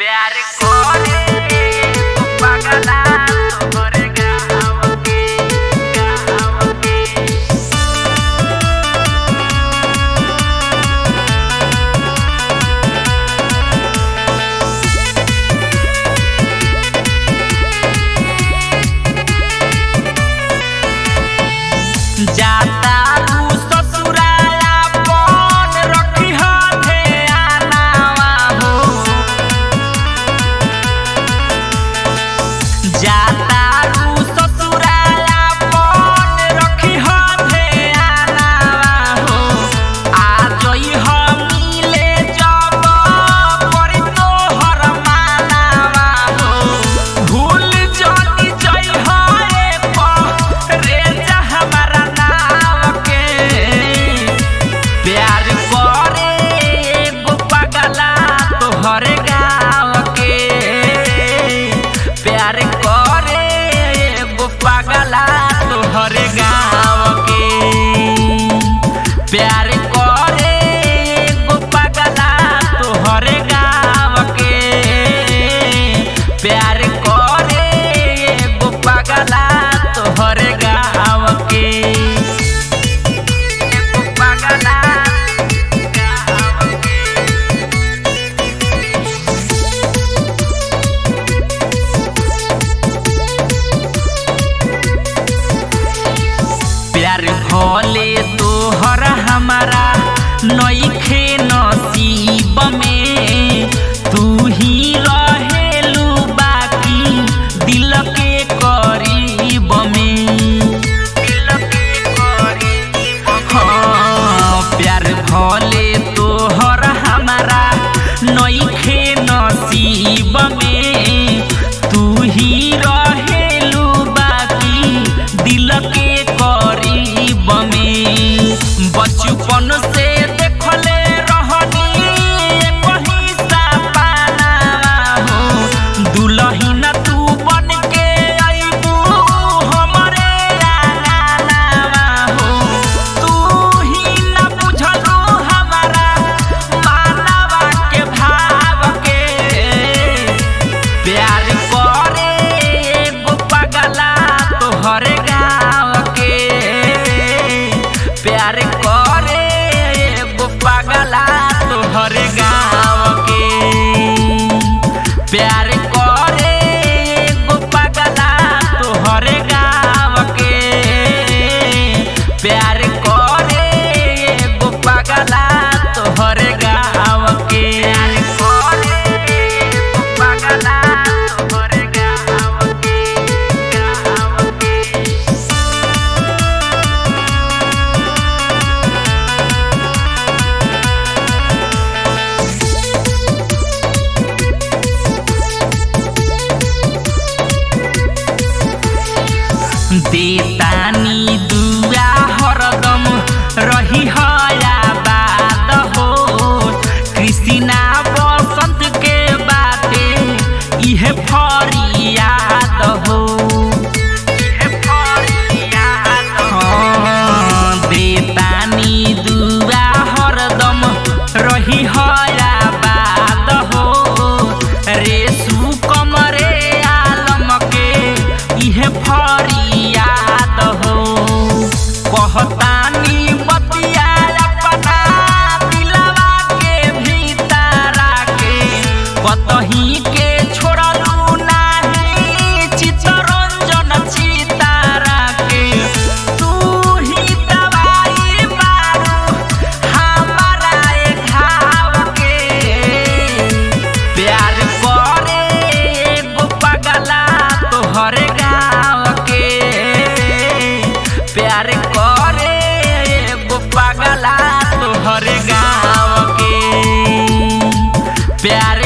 प्यार करे पगला तोहरे गाँव के जाता ससुराला कौन रखी हाथे आनावा हो जाता ससुराला कौन रखी हाथे आनावा हो आ जई हम मिले जब परी तोहर मानावा हो भूल जानी जई हाए रे जा हमारा प्यार करे एगो पगला तोहरे गाँव के प्यार करे एगो पगला तोहरे गाँव के प्यार करे एगो पगला तोहरे गाँव के प्यार करे एगो पगला तोहरे गाँव के प्यार भले तोहर हमारा नइखे नसीब में तू ही रहेलू बाकी दिल के करीब में प्यार भले तोहर हमारा नइखे नसीब में तू ही रहेलू बाकी दिल के करीब में बचपन से देखले रहनी कहीं सपना हो दुल्हन तू बन के आईबू हमरे आंगनवा हो तू ही न बुझलू हमारा मानवा के भाव के प्यार करे एगो पगला तोहरे गाँव के प्यार करे एगो पगला तोहरे गाँव के प्यार करे एगो पगला तोहरे गाँव के प्यार करे एगो पगला तोहरे गाँव के पगला तोहरे गाँव के देतानी दुआ हरदम रही हया बात हो कृष्णा बसंत के बाते इहे फरियाद हो देतानी दुआ हरदम रही हया बात हो रे सुकमरे आलम के इहे फरियाद हो कहतानी बतिया अपना दिलवा के भीतरा के कतही के छोड़लू नाही चित्तरंजन चितारा के तू ही दवाई मारू हमारा घाव के प्यार करे एगो पगला तोहरे गाँव के प्यार करे एगो पगला तोहरे गाँव के प्यार